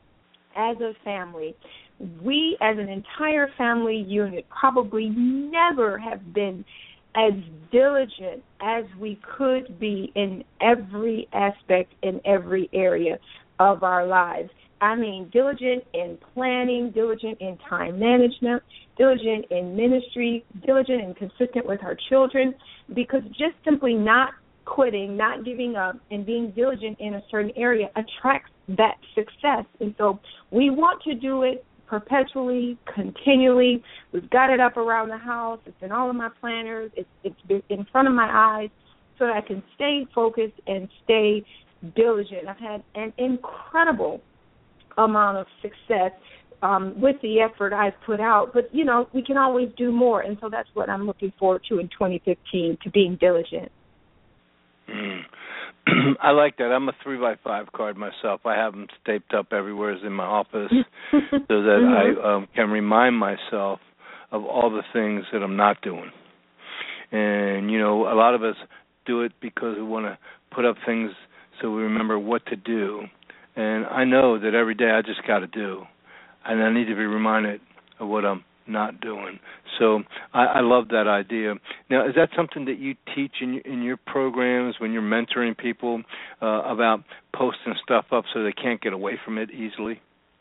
as a family. We, as an entire family unit, probably never have been as diligent as we could be in every aspect, in every area of our lives. I mean, diligent in planning, diligent in time management, diligent in ministry, diligent and consistent with our children, because just simply not quitting, not giving up, and being diligent in a certain area attracts that success. And so we want to do it perpetually, continually. We've got it up around the house. It's in all of my planners. It's, it's in front of my eyes so that I can stay focused and stay diligent. I've had an incredible amount of success um, with the effort I've put out. But, you know, we can always do more, and so that's what I'm looking forward to in twenty fifteen, to being diligent. Mm. I like that. I'm a three by five card myself. I have them taped up everywhere in my office so that mm-hmm. I um, can remind myself of all the things that I'm not doing. And, you know, a lot of us do it because we want to put up things so we remember what to do. And I know that every day I just got to do, and I need to be reminded of what I'm not doing. So I, I love that idea. Now, is that something that you teach in, in your programs when you're mentoring people uh, about posting stuff up so they can't get away from it easily?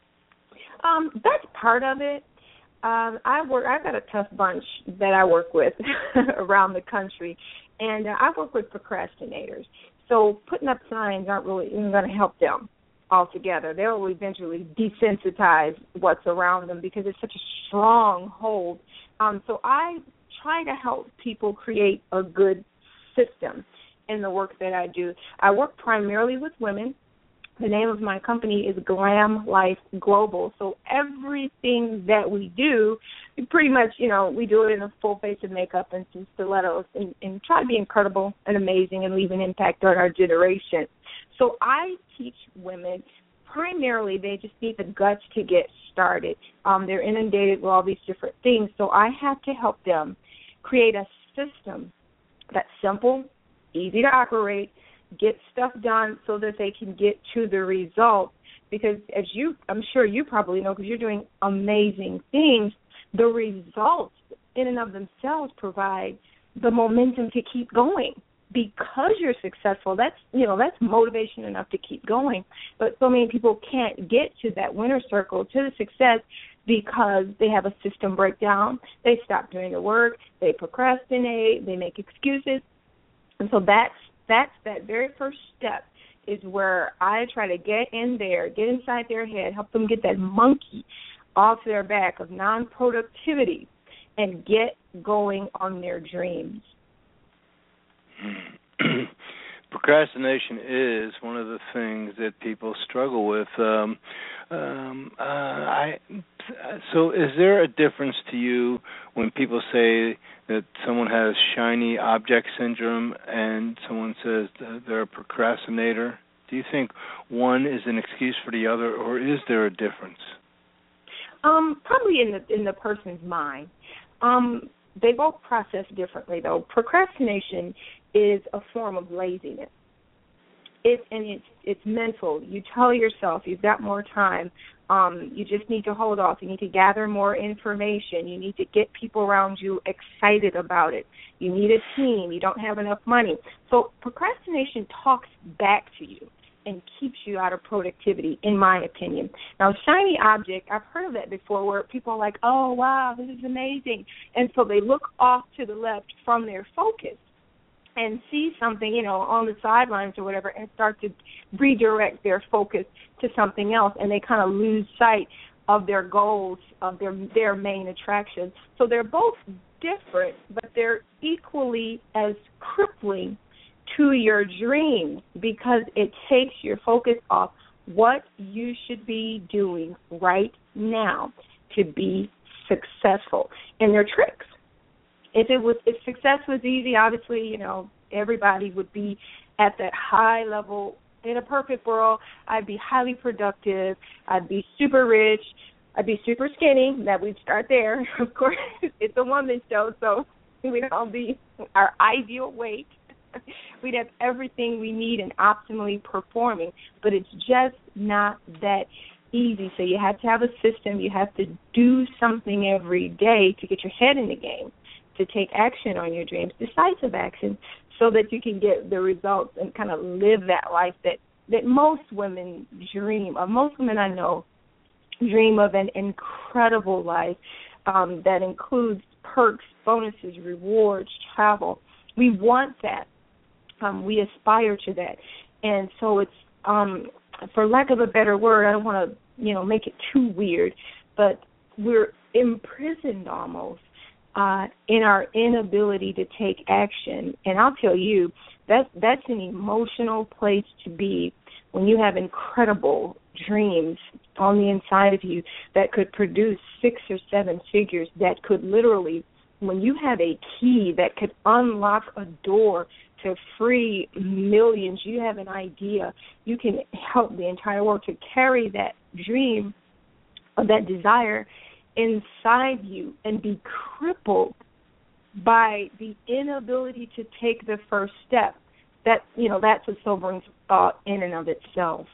Um, that's part of it. Um, I work. I've got a tough bunch that I work with around the country, and uh, I work with procrastinators. So putting up signs aren't really even going to help them altogether. They will eventually desensitize what's around them because it's such a strong hold. Um, so I try to help people create a good system in the work that I do. I work primarily with women. The name of my company is Glam Life Global. So everything that we do, we pretty much, you know, we do it in a full face of makeup and some stilettos and, and try to be incredible and amazing and leave an impact on our generation. So I teach women, primarily they just need the guts to get started. Um, they're inundated with all these different things. So I have to help them create a system that's simple, easy to operate, get stuff done so that they can get to the result. Because as you, I'm sure you probably know, because you're doing amazing things, the results in and of themselves provide the momentum to keep going. because you're successful, that's, you know, that's motivation enough to keep going. But so many people can't get to that winner's circle, to the success, because they have a system breakdown. They stop doing the work. They procrastinate. They make excuses. And so that's that's that very first step is where I try to get in there, get inside their head, help them get that monkey off their back of non-productivity and get going on their dreams. Procrastination is one of the things that people struggle with. Um, um, uh, I, so is there a difference to you when people say that someone has shiny object syndrome and someone says they're a procrastinator? Do you think one is an excuse for the other, or is there a difference? Um, probably in the in the person's mind. Um, they both process differently, though. Procrastination is a form of laziness. It, and it's, it's mental. You tell yourself you've got more time. Um, you just need to hold off. You need to gather more information. You need to get people around you excited about it. You need a team. You don't have enough money. So procrastination talks back to you and keeps you out of productivity, in my opinion. Now, shiny object, I've heard of that before where people are like, oh, wow, this is amazing. And so they look off to the left from their focus and see something, you know, on the sidelines or whatever, and start to redirect their focus to something else, and they kind of lose sight of their goals, of their their main attraction. So they're both different, but they're equally as crippling to your dream because it takes your focus off what you should be doing right now to be successful. And they're tricks. If it was, if success was easy, obviously, you know, everybody would be at that high level. In a perfect world, I'd be highly productive. I'd be super rich. I'd be super skinny. That we'd start there. Of course, it's a woman's show, so we'd all be our ideal weight. We'd have everything we need and optimally performing, but it's just not that easy. So you have to have a system. You have to do something every day to get your head in the game, to take action on your dreams, decisive action, so that you can get the results and kind of live that life that, that most women dream of. Most women I know dream of an incredible life um, that includes perks, bonuses, rewards, travel. We want that. Um, we aspire to that. And so it's, um, for lack of a better word, I don't want to, you know, make it too weird, but we're imprisoned almost Uh, in our inability to take action. And I'll tell you, that's, that's an emotional place to be when you have incredible dreams on the inside of you that could produce six or seven figures, that could literally, when you have a key that could unlock a door to free millions, you have an idea, you can help the entire world to carry that dream or that desire inside you and be crippled by the inability to take the first step. That, you know, that's a sobering thought in and of itself.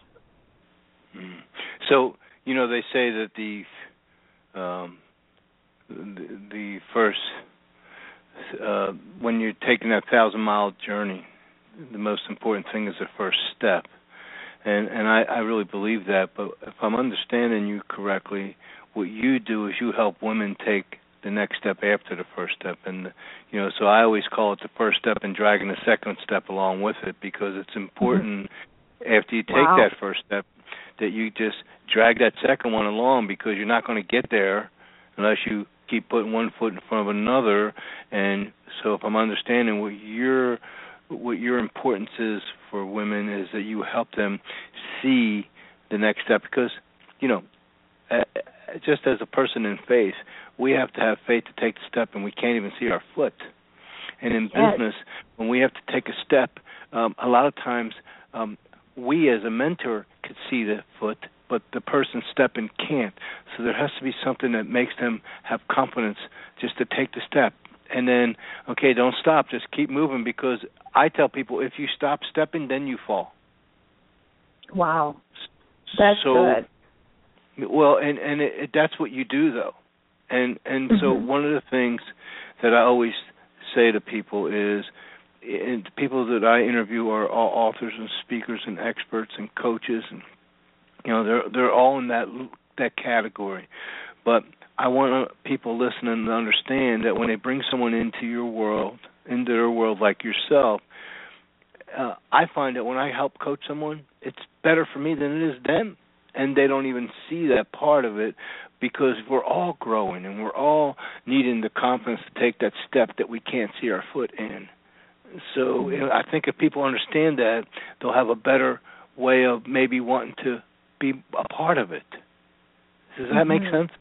So, you know, they say that the um, the, the first uh, when you're taking that thousand mile journey, the most important thing is the first step, and and I, I really believe that. But if I'm understanding you correctly, what you do is you help women take the next step after the first step. And, you know, so I always call it the first step and dragging the second step along with it, because it's important mm-hmm. after you take wow. that first step that you just drag that second one along, because you're not going to get there unless you keep putting one foot in front of another. And so if I'm understanding what your what your importance is for women is that you help them see the next step, because, you know, uh, just as a person in faith, we have to have faith to take the step, and we can't even see our foot. And in yes. business, when we have to take a step, um, a lot of times um, we as a mentor could see the foot, but the person stepping can't. So there has to be something that makes them have confidence just to take the step. And then, okay, don't stop, just keep moving, because I tell people if you stop stepping, then you fall. Wow. That's so, good. Well, and, and it, it, that's what you do, though. And and mm-hmm. so one of the things that I always say to people is and the people that I interview are all authors and speakers and experts and coaches, and you know they're they're all in that that category. But I want people listening to understand that when they bring someone into your world, into their world like yourself, uh, I find that when I help coach someone, it's better for me than it is them. And they don't even see that part of it because we're all growing and we're all needing the confidence to take that step that we can't see our foot in. So you know, I think if people understand that, they'll have a better way of maybe wanting to be a part of it. Does that mm-hmm. make sense?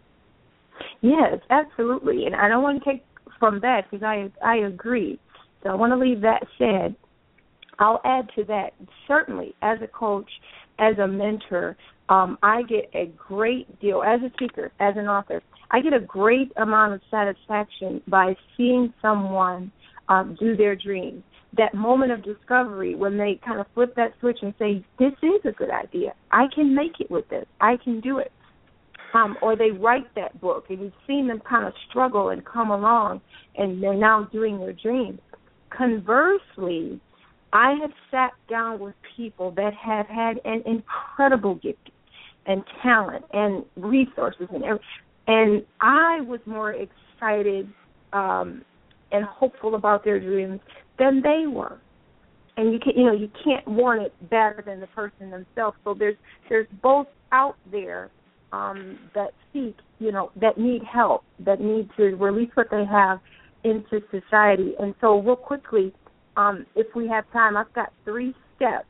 Yes, absolutely. And I don't want to take from that because I I agree. So I want to leave that said. I'll add to that, certainly, as a coach, as a mentor, um, I get a great deal, as a speaker, as an author, I get a great amount of satisfaction by seeing someone um, do their dreams. That moment of discovery when they kind of flip that switch and say, this is a good idea. I can make it with this. I can do it. Um, or they write that book, and you've seen them kind of struggle and come along, and they're now doing their dreams. Conversely, I have sat down with people that have had an incredible gift and talent and resources, and everything, and I was more excited um, and hopeful about their dreams than they were. And you can, you know, you can't want it better than the person themselves. So there's there's both out there um, that seek, you know, that need help, that need to release what they have into society. And so real quickly, um, if we have time, I've got three steps.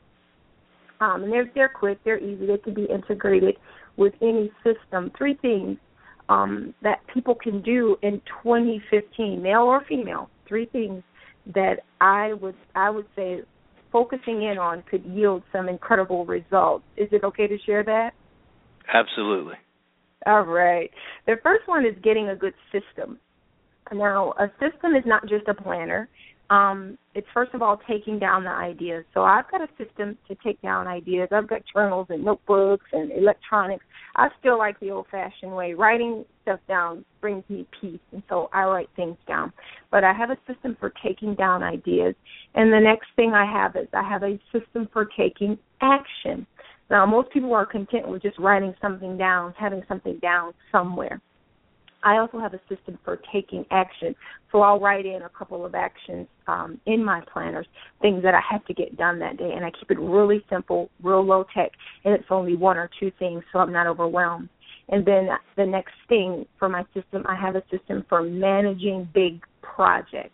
Um, and they're, they're quick, they're easy, they can be integrated with any system. Three things um, that people can do in twenty fifteen, male or female, three things that I would I would say focusing in on could yield some incredible results. Is it okay to share that? Absolutely. All right. The first one is getting a good system. Now, a system is not just a planner. Um, it's, first of all, taking down the ideas. So I've got a system to take down ideas. I've got journals and notebooks and electronics. I still like the old-fashioned way. Writing stuff down brings me peace, and so I write things down. But I have a system for taking down ideas. And the next thing I have is I have a system for taking action. Now, most people are content with just writing something down, having something down somewhere. I also have a system for taking action. So I'll write in a couple of actions um, in my planners, things that I have to get done that day, and I keep it really simple, real low tech, and it's only one or two things so I'm not overwhelmed. And then the next thing for my system, I have a system for managing big projects.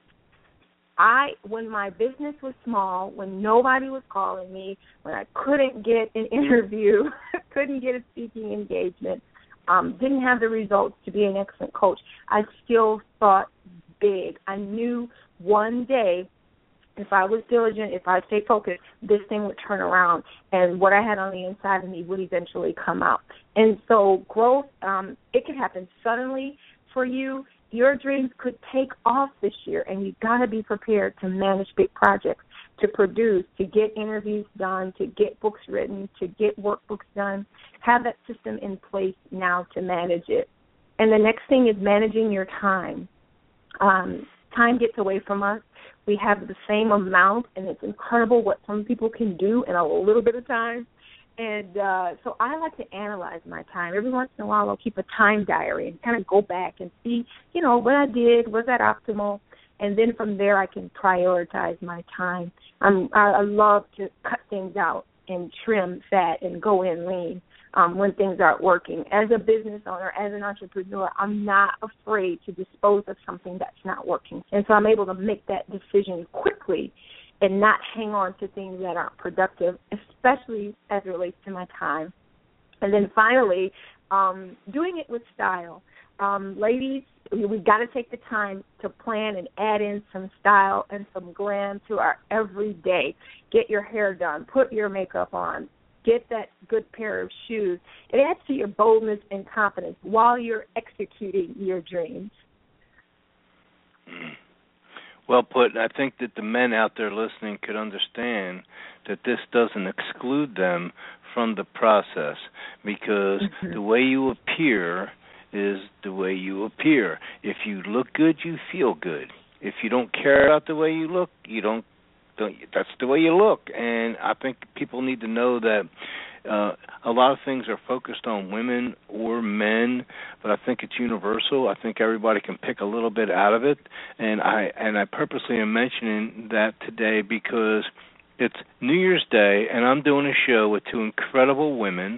I, when my business was small, when nobody was calling me, when I couldn't get an interview, couldn't get a speaking engagement, Um, didn't have the results to be an excellent coach, I still thought big. I knew one day if I was diligent, if I stayed focused, this thing would turn around, and what I had on the inside of me would eventually come out. And so growth, um, it can happen suddenly for you. Your dreams could take off this year, and you've got to be prepared to manage big projects, to produce, to get interviews done, to get books written, to get workbooks done. Have that system in place now to manage it. And the next thing is managing your time. Um, time gets away from us. We have the same amount, and it's incredible what some people can do in a little bit of time. And uh, so I like to analyze my time. Every once in a while I'll keep a time diary and kind of go back and see, you know, what I did, was that optimal? And then from there I can prioritize my time. I'm, I, I love to cut things out and trim fat and go in lean um, when things aren't working. As a business owner, as an entrepreneur, I'm not afraid to dispose of something that's not working. And so I'm able to make that decision quickly and not hang on to things that aren't productive, especially as it relates to my time. And then finally, um, doing it with style. Um, ladies, we've got to take the time to plan and add in some style and some glam to our everyday. Get your hair done, put your makeup on, get that good pair of shoes. It adds to your boldness and confidence while you're executing your dreams. Well put. I think that the men out there listening could understand that this doesn't exclude them from the process, because mm-hmm. the way you appear is the way you appear. If you look good, you feel good. If you don't care about the way you look, you don't don't, that's the way you look. And I think people need to know that uh, a lot of things are focused on women or men, but I think it's universal. I think everybody can pick a little bit out of it, and I and I purposely am mentioning that today because it's New Year's Day, and I'm doing a show with two incredible women.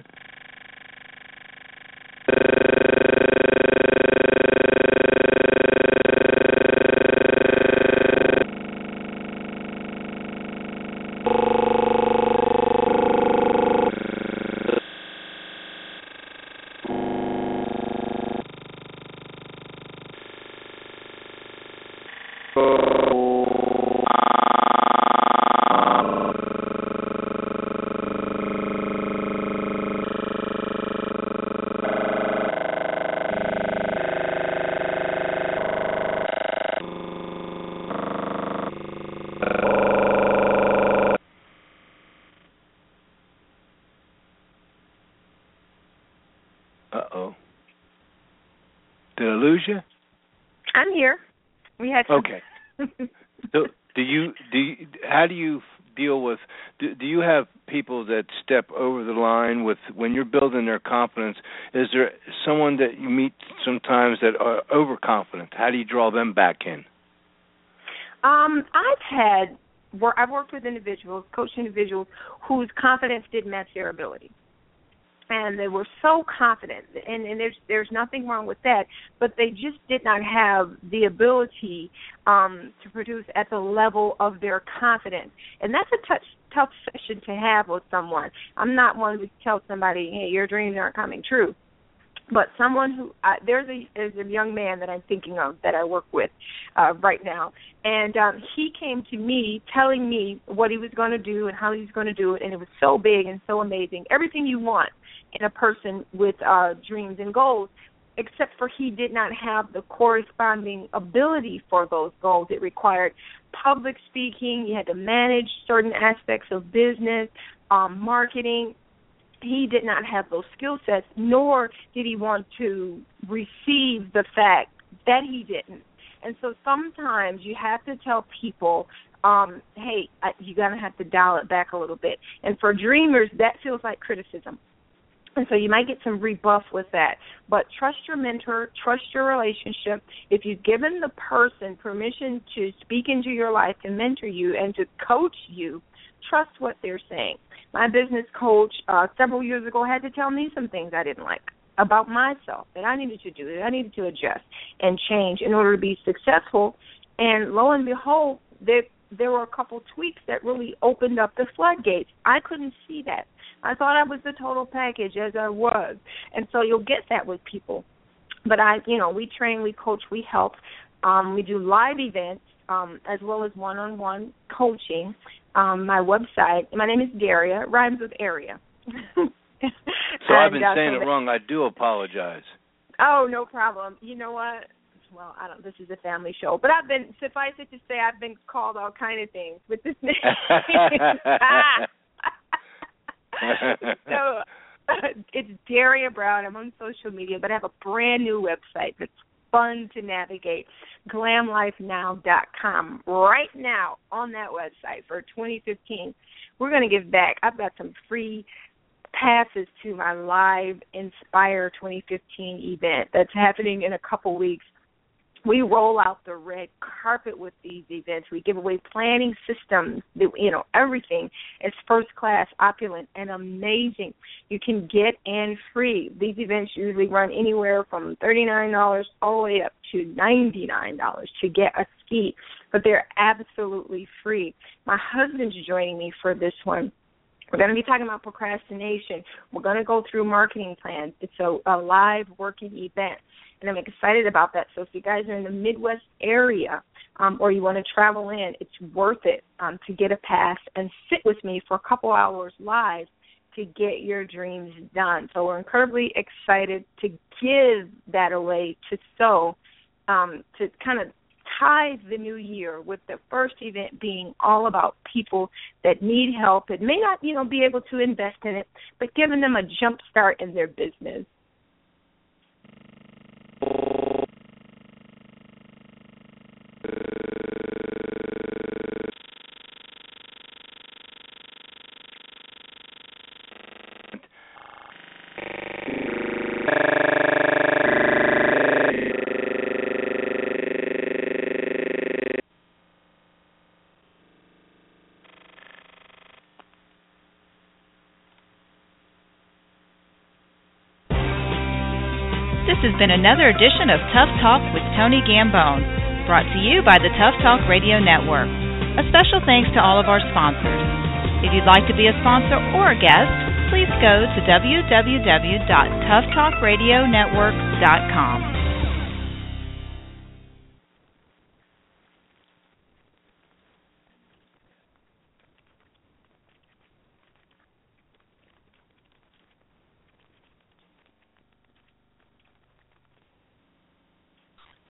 Uh-oh. Did I lose you? I'm here. We had some... Okay. So, do you do you, how do you deal with do, do you have people that step over the line with when you're building their confidence? Is there someone that you meet sometimes that are overconfident? How do you draw them back in? Um, I've had where I've worked with individuals, coached individuals whose confidence didn't match their ability. And they were so confident, and, and there's there's nothing wrong with that, but they just did not have the ability um, to produce at the level of their confidence. And that's a touch, tough session to have with someone. I'm not one to tell somebody, hey, your dreams aren't coming true. But someone who, uh, there's, a, there's a young man that I'm thinking of that I work with uh, right now, and um, he came to me telling me what he was going to do and how he was going to do it, and it was so big and so amazing, everything you want in a person with uh, dreams and goals, except for he did not have the corresponding ability for those goals. It required public speaking. You had to manage certain aspects of business, um, marketing. He did not have those skill sets, nor did he want to receive the fact that he didn't. And so sometimes you have to tell people, um, hey, you're going to have to dial it back a little bit. And for dreamers, that feels like criticism. And so you might get some rebuff with that. But trust your mentor, trust your relationship. If you've given the person permission to speak into your life, to mentor you, and to coach you, trust what they're saying. My business coach uh, several years ago had to tell me some things I didn't like about myself that I needed to do, that I needed to adjust and change in order to be successful. And lo and behold, there, there were a couple tweaks that really opened up the floodgates. I couldn't see that. I thought I was the total package, as I was. And so you'll get that with people. But, I, you know, we train, we coach, we help. Um, we do live events um, as well as one-on-one coaching. Um, my website, my name is Daria, it rhymes with area. So I've been and, uh, saying so it wrong. I do apologize. Oh, no problem. You know what? Well, I don't. This is a family show, but I've been. Suffice it to say, I've been called all kind of things with this name. So uh, it's Daria Brown. I'm on social media, but I have a brand new website that's fun to navigate. glam life now dot com. Right now on that website for twenty fifteen, we're going to give back. I've got some free passes to my live Inspire twenty fifteen event that's happening in a couple weeks. We roll out the red carpet with these events. We give away planning systems. You know, everything is first class, opulent, and amazing. You can get in free. These events usually run anywhere from thirty-nine dollars all the way up to ninety-nine dollars to get a ski, but they're absolutely free. My husband's joining me for this one. We're going to be talking about procrastination. We're going to go through marketing plans. It's a, a live working event, and I'm excited about that. So if you guys are in the Midwest area um, or you want to travel in, it's worth it um, to get a pass and sit with me for a couple hours live to get your dreams done. So we're incredibly excited to give that away to sow, um, to kind of tie the new year with the first event being all about people that need help and may not, you know, be able to invest in it, but giving them a jump start in their business. This has been another edition of Tough Talk with Tony Gambone, brought to you by the Tough Talk Radio Network. A special thanks to all of our sponsors. If you'd like to be a sponsor or a guest, please go to w w w dot tough talk radio network dot com.